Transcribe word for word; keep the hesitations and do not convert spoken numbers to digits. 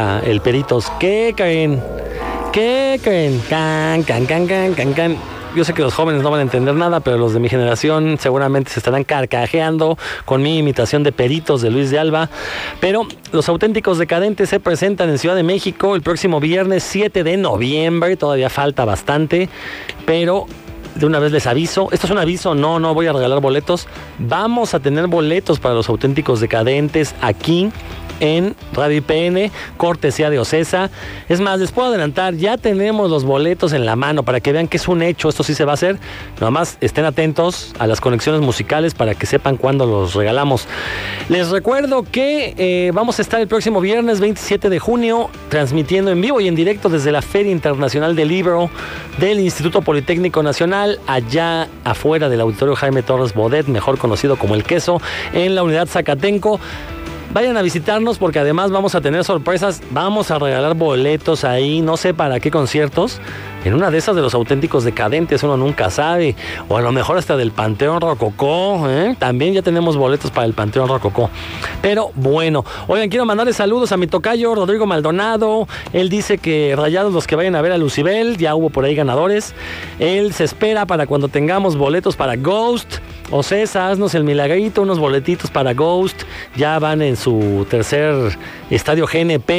pregunta el Peritos. ¿Qué creen? ¿Qué creen? Can, can, can, can, can, can. Yo sé que los jóvenes no van a entender nada, pero los de mi generación seguramente se estarán carcajeando con mi imitación de Peritos de Luis de Alba. Pero los Auténticos Decadentes se presentan en Ciudad de México el próximo viernes siete de noviembre. Todavía falta bastante, pero de una vez les aviso. Esto es un aviso, no, no voy a regalar boletos. Vamos a tener boletos para los Auténticos Decadentes aquí en Radio I P N, cortesía de Ocesa. Es más, les puedo adelantar, ya tenemos los boletos en la mano para que vean que es un hecho, esto sí se va a hacer. Nada más estén atentos a las conexiones musicales para que sepan cuándo los regalamos. Les recuerdo que eh, vamos a estar el próximo viernes veintisiete de junio transmitiendo en vivo y en directo desde la Feria Internacional del Libro del Instituto Politécnico Nacional, allá afuera del Auditorio Jaime Torres Bodet, mejor conocido como El Queso, en la Unidad Zacatenco. Vayan a visitarnos porque además vamos a tener sorpresas, vamos a regalar boletos ahí, no sé para qué conciertos. En una de esas de los Auténticos Decadentes, uno nunca sabe. O a lo mejor hasta del Panteón Rococó, ¿eh? También ya tenemos boletos para el Panteón Rococó. Pero bueno, oigan, quiero mandarles saludos a mi tocayo Rodrigo Maldonado. Él dice que rayados los que vayan a ver a Lucibel, ya hubo por ahí ganadores. Él se espera para cuando tengamos boletos para Ghost. Ocesa, haznos el milagrito, unos boletitos para Ghost. Ya van en su tercer estadio G N P.